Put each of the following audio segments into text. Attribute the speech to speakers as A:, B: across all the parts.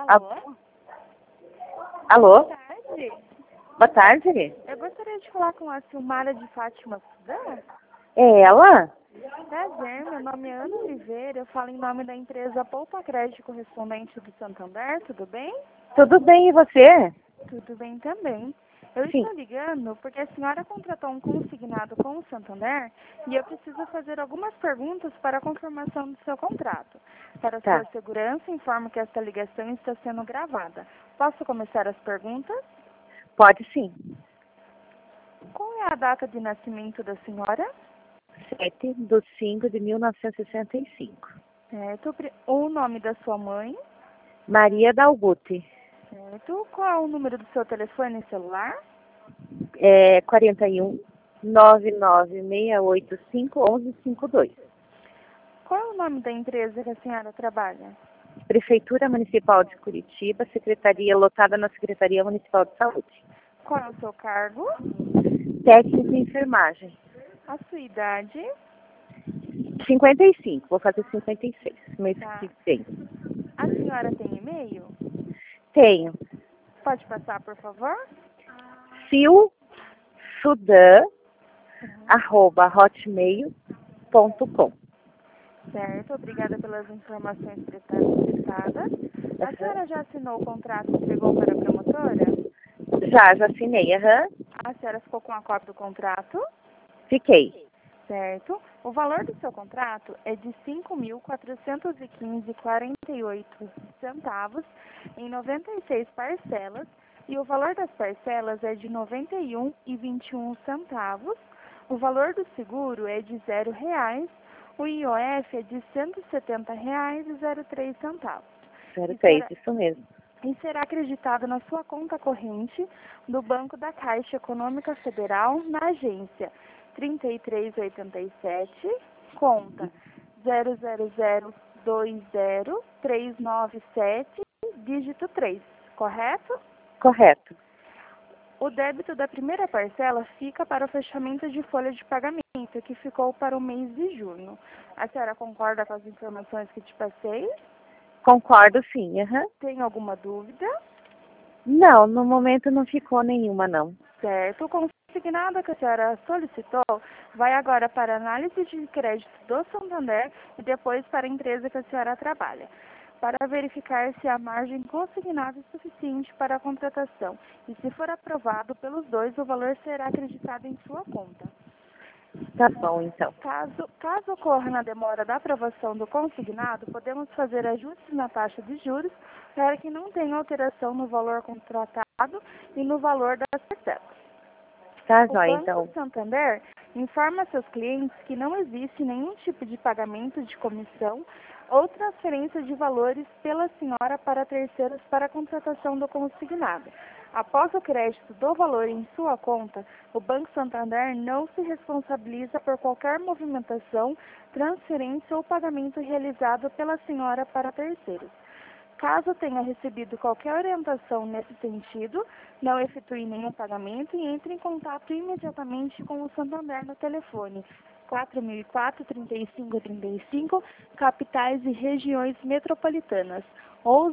A: Alô?
B: Alô?
A: Boa tarde.
B: Boa tarde.
A: Eu gostaria de falar com a Silmara de Fátima Sudã.
B: É ela?
A: Prazer, meu nome é Ana Oliveira, eu falo em nome da empresa Poupa Crédito Correspondente do Santander, tudo bem?
B: Tudo bem, e você?
A: Tudo bem também. Eu
B: Sim.
A: estou ligando porque a senhora contratou um consignado com o Santander e eu preciso fazer algumas perguntas para a confirmação do seu contrato. Para
B: Tá.
A: sua segurança, informo que esta ligação está sendo gravada. Posso começar as perguntas?
B: Pode sim.
A: Qual é a data de nascimento da senhora?
B: 7/5/1965.
A: Certo. O nome da sua mãe?
B: Maria Dalguti.
A: Certo. Qual é o número do seu telefone celular?
B: 41 99685 1152.
A: Qual é o nome da empresa que a senhora trabalha?
B: Prefeitura Municipal de Curitiba, Secretaria lotada na Secretaria Municipal de Saúde.
A: Qual é o seu cargo?
B: Técnico de enfermagem.
A: A sua idade?
B: 55, vou fazer 56, mês
A: Tá.
B: que vem.
A: A senhora tem e-mail?
B: Tenho.
A: Pode passar, por favor?
B: silsudan@hotmail.com.
A: Certo. Obrigada pelas informações prestadas. A senhora já assinou o contrato e entregou para a promotora?
B: Já assinei,
A: A senhora ficou com a cópia do contrato?
B: Fiquei.
A: Certo. O valor do seu contrato é de R$ 5.415,48 em 96 parcelas e o valor das parcelas é de R$ 91,21. O valor do seguro é de R$ 0,00. O IOF é de R$ 170,03.
B: 03, isso mesmo.
A: E será acreditado na sua conta corrente do Banco da Caixa Econômica Federal na agência 3387, conta 00020397, dígito 3, correto?
B: Correto.
A: O débito da primeira parcela fica para o fechamento de folha de pagamento, que ficou para o mês de junho. A senhora concorda com as informações que te passei?
B: Concordo sim,
A: Tem alguma dúvida?
B: Não, no momento não ficou nenhuma, não.
A: Certo. O consignado que a senhora solicitou vai agora para a análise de crédito do Santander e depois para a empresa que a senhora trabalha, para verificar se a margem consignada é suficiente para a contratação. E se for aprovado pelos dois, o valor será acreditado em sua conta.
B: Tá bom, então.
A: Caso ocorra na demora da aprovação do consignado, podemos fazer ajustes na taxa de juros para que não tenha alteração no valor contratado e no valor das parcelas.
B: Tá
A: O
B: jóia,
A: Banco
B: então.
A: Santander informa seus clientes que não existe nenhum tipo de pagamento de comissão ou transferência de valores pela senhora para terceiros para a contratação do consignado. Após o crédito do valor em sua conta, o Banco Santander não se responsabiliza por qualquer movimentação, transferência ou pagamento realizado pela senhora para terceiros. Caso tenha recebido qualquer orientação nesse sentido, não efetue nenhum pagamento e entre em contato imediatamente com o Santander no telefone 4004-3535, capitais e regiões metropolitanas, ou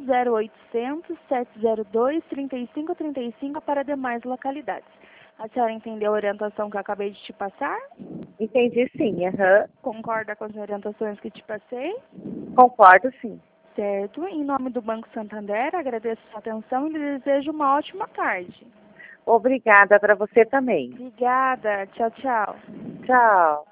A: 0800-702-3535 para demais localidades. A senhora entendeu a orientação que eu acabei de te passar?
B: Entendi sim,
A: Concorda com as orientações que te passei?
B: Concordo sim.
A: Certo. Em nome do Banco Santander, agradeço a sua atenção e lhe desejo uma ótima tarde.
B: Obrigada para você também.
A: Obrigada. Tchau, tchau.
B: Tchau.